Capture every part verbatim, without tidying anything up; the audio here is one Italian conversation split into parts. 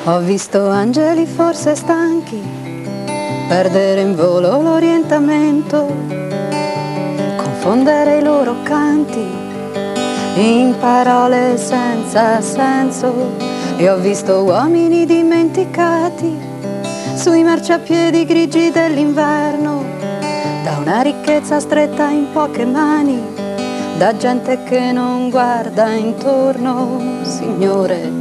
Ho visto angeli forse stanchi perdere in volo l'orientamento, confondere i loro canti in parole senza senso, e ho visto uomini dimenticati sui marciapiedi grigi dell'inverno, da una ricchezza stretta in poche mani, da gente che non guarda intorno. Signore,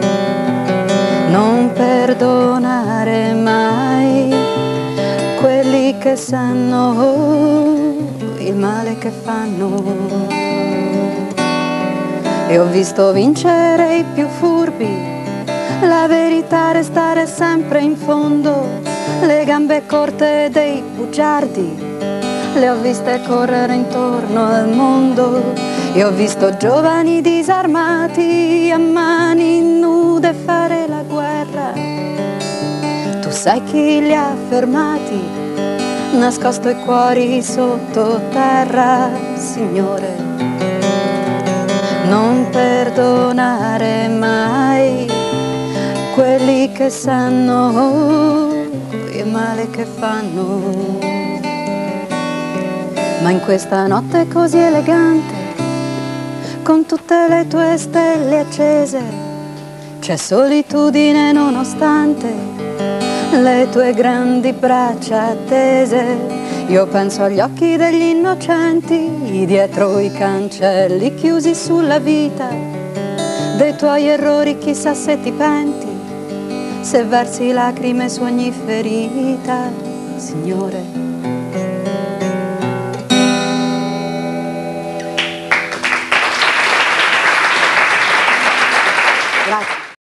non perdonare mai quelli che sanno il male che fanno. E ho visto vincere i più furbi, la verità restare sempre in fondo, le gambe corte dei bugiardi le ho viste correre intorno al mondo. E ho visto giovani disarmati a mani nude fare la guerra. Tu sai chi li ha fermati, nascosto i cuori sotto terra. Signore, non perdonare mai quelli che sanno il male che fanno. Ma in questa notte così elegante, con tutte le tue stelle accese, c'è solitudine nonostante le tue grandi braccia tese. Io penso agli occhi degli innocenti dietro i cancelli chiusi sulla vita, dei tuoi errori chissà se ti penti, se versi lacrime su ogni ferita. Signore, grazie.